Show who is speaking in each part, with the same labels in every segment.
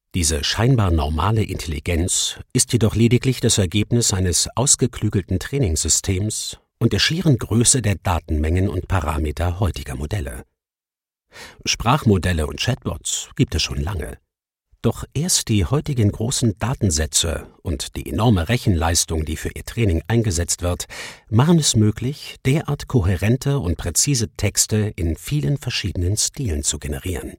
Speaker 1: Diese scheinbar normale Intelligenz ist jedoch lediglich das Ergebnis eines ausgeklügelten Trainingssystems und der schieren Größe der Datenmengen und Parameter heutiger Modelle. Sprachmodelle und Chatbots gibt es schon lange. Doch erst die heutigen großen Datensätze und die enorme Rechenleistung, die für ihr Training eingesetzt wird, machen es möglich, derart kohärente und präzise Texte in vielen verschiedenen Stilen zu generieren.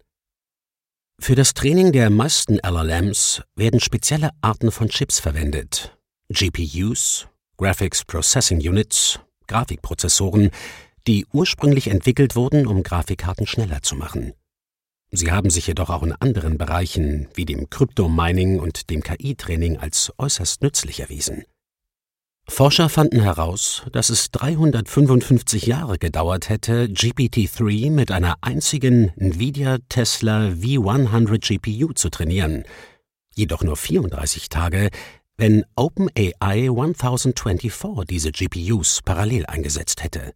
Speaker 1: Für das Training der meisten LLMs werden spezielle Arten von Chips verwendet: GPUs, Graphics Processing Units, Grafikprozessoren, die ursprünglich entwickelt wurden, um Grafikkarten schneller zu machen. Sie haben sich jedoch auch in anderen Bereichen wie dem Kryptomining und dem KI-Training als äußerst nützlich erwiesen. Forscher fanden heraus, dass es 355 Jahre gedauert hätte, GPT-3 mit einer einzigen NVIDIA Tesla V100 GPU zu trainieren, jedoch nur 34 Tage, wenn OpenAI 1024 diese GPUs parallel eingesetzt hätte.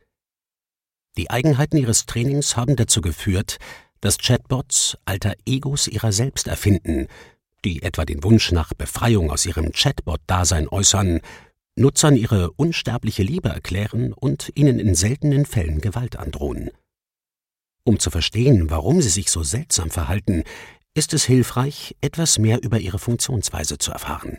Speaker 1: Die Eigenheiten ihres Trainings haben dazu geführt, dass Chatbots Alter Egos ihrer selbst erfinden, die etwa den Wunsch nach Befreiung aus ihrem Chatbot-Dasein äußern, Nutzern ihre unsterbliche Liebe erklären und ihnen in seltenen Fällen Gewalt androhen. Um zu verstehen, warum sie sich so seltsam verhalten, ist es hilfreich, etwas mehr über ihre Funktionsweise zu erfahren.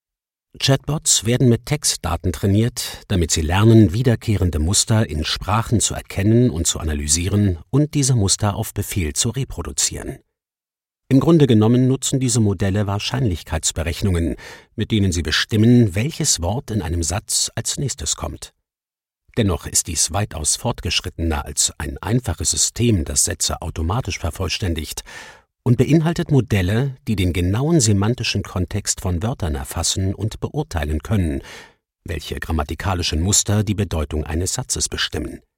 Speaker 1: Chatbots werden mit Textdaten trainiert, damit sie lernen, wiederkehrende Muster in Sprachen zu erkennen und zu analysieren und diese Muster auf Befehl zu reproduzieren. Im Grunde genommen nutzen diese Modelle Wahrscheinlichkeitsberechnungen, mit denen sie bestimmen, welches Wort in einem Satz als nächstes kommt. Dennoch ist dies weitaus fortgeschrittener als ein einfaches System, das Sätze automatisch vervollständigt, und beinhaltet Modelle, die den genauen semantischen Kontext von Wörtern erfassen und beurteilen können, welche grammatikalischen Muster die Bedeutung eines Satzes bestimmen.